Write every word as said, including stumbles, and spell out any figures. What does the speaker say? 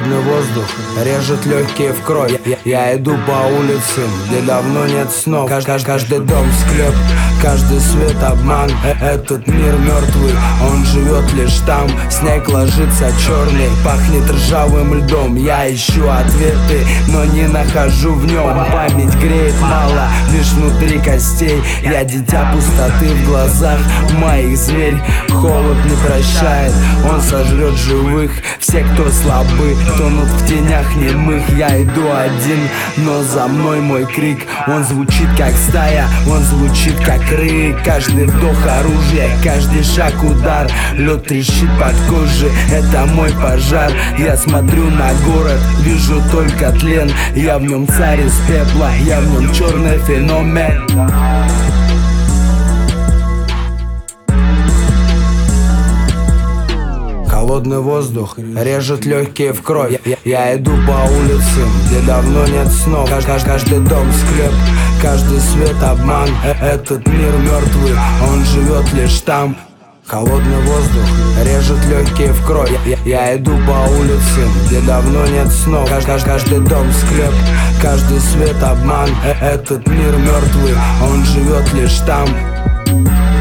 Холодный воздух режет легкие в кровь. Я, я иду по улицам, где давно нет снов. Кажд, кажд, каждый дом склеп, каждый свет обман. Э, этот мир мертвый, он живет лишь там. Снег ложится черный, пахнет ржавым льдом. Я ищу ответы, но не нахожу в нем. Память греет мало, лишь внутри костей. Я дитя пустоты в глазах моих, зверь. Холод не прощает, он сожрет живых. Все, кто слабы, тонут в тенях немых. Я иду один, но за мной мой крик. Он звучит как стая, он звучит как рык. Каждый вдох оружие, каждый шаг удар. Лед трещит под кожей, это мой пожар. Я смотрю на город, вижу только тлен. Я в нем царь из пепла, я в нем черный феномен. Холодный воздух режет легкие в кровь. Я, я иду по улицам, где давно нет снов. Кажд, кажд, каждый дом склеп, каждый свет обман. Э, этот мир мертвый, он живет лишь там. Холодный воздух режет легкие в кровь. Я, я, я иду по улицам, где давно нет снов. Кажд, кажд, каждый дом склеп, каждый свет обман. Э, этот мир мертвый, он живет лишь там.